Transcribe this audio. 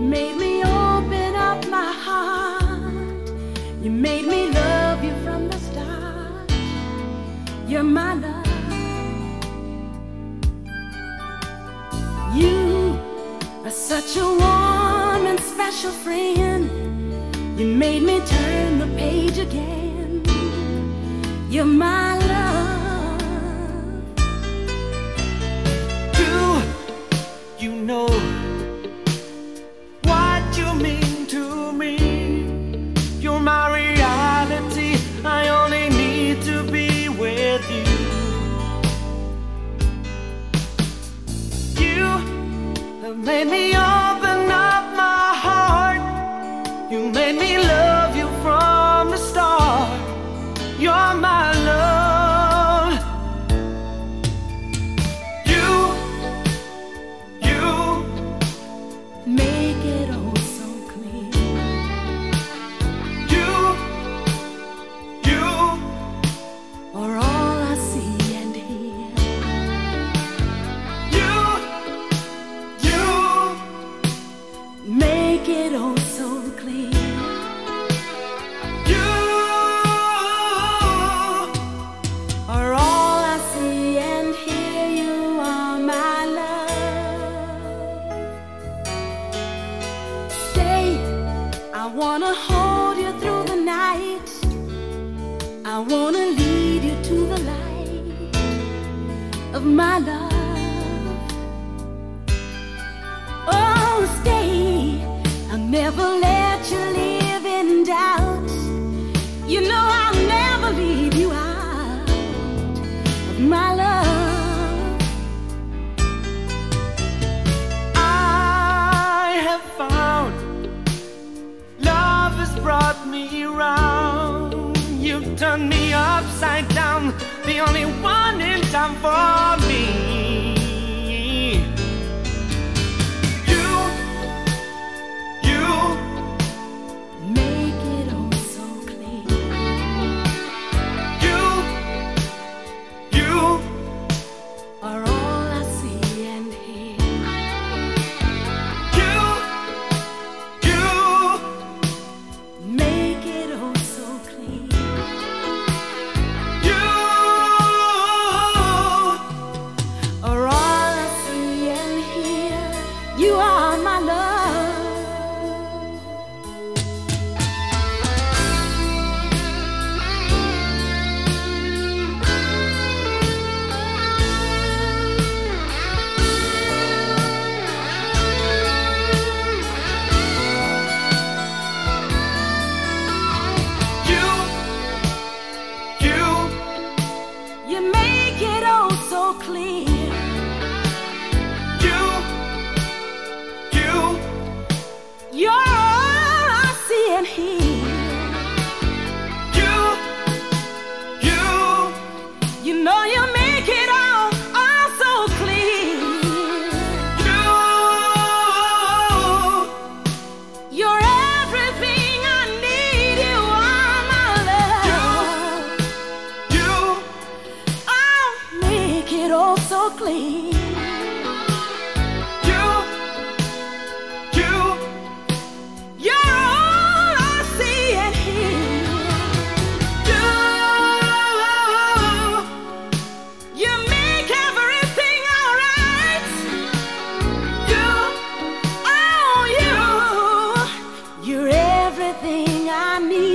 made me open up my heart. You made me love you from the start. You're my love. You are such a warm and special friend. You made me turn the page again. You're my love. You know what you mean to me. You're my reality. I only need to be with you. You have made me open up my heart. You made me love you from the start. You're my love. Make it all so clear. You are all I see and hear. You make it all so clear. You are all I see and hear. You are my love. Stay, I wanna hold you through the night. I wanna lead you to the light of my love. Oh, stay, I'll never let you live in doubt. You know I'll never leave you out of my love. I have found love has brought me around. You've turned me upside down, the only one in time for me. You Make it all so clear. You Are all I see and hear. You Make it all so clear. You Are all I see and hear. You are my love. You make it all so clear. You're all I see and hear. You know you make it all so clear. You're everything I need. You are my love. I'll make it all so clear. You're all I see and hear. You make everything alright. You're everything I need.